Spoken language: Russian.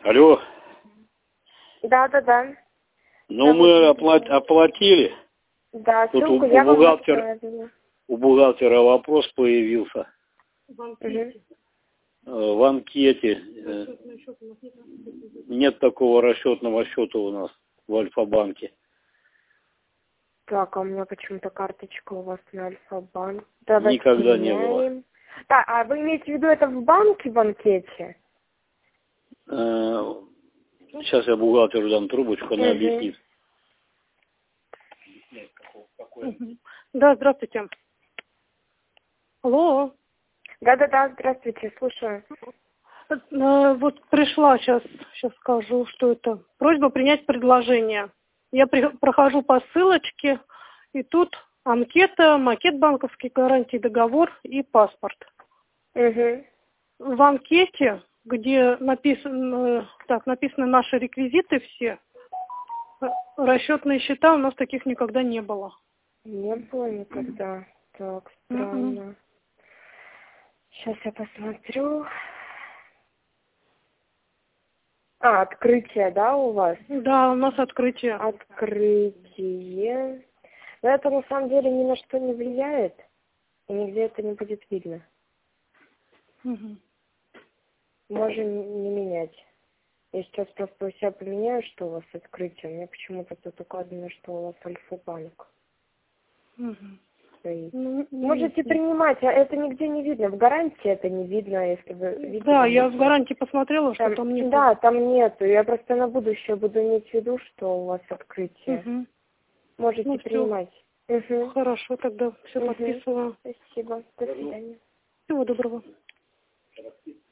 Алло. Да. Ну, мы оплатили. Да, Тут ссылку я вам оставила. у бухгалтера вопрос появился. В анкете. Нет такого расчетного счета у нас в Альфа-банке. Так, а у меня почему-то карточка у вас на Альфа-банк. Никогда не было. Так, а вы имеете в виду это в банке, в анкете? Сейчас я бухгалтеру дам трубочку, она объяснит. Да, здравствуйте. Алло. Да, здравствуйте, слушаю. Вот пришла сейчас скажу, что это. Просьба принять предложение. Я прохожу по ссылочке, и тут анкета, макет банковский, гарантий, договор и паспорт. В анкете, где написаны наши реквизиты все, расчетные счета, у нас таких никогда не было. Не было никогда. Так, странно. Сейчас я посмотрю. Открытие, да, у вас? Да, у нас открытие. Открытие. Но это на самом деле ни на что не влияет. И нигде это не будет видно. Можем не менять. Я сейчас просто у себя поменяю, что у вас открытие. У меня почему-то тут указано, что у вас Альфа-банк. Можете принимать, а это нигде не видно. В гарантии это не видно, если вы видите. Да, я в гарантии посмотрела, что там нет. Да, там нету. Я просто на будущее буду иметь в виду, что у вас открытие. Можете принимать. Хорошо, тогда все подписываю. Спасибо. До свидания. Всего доброго.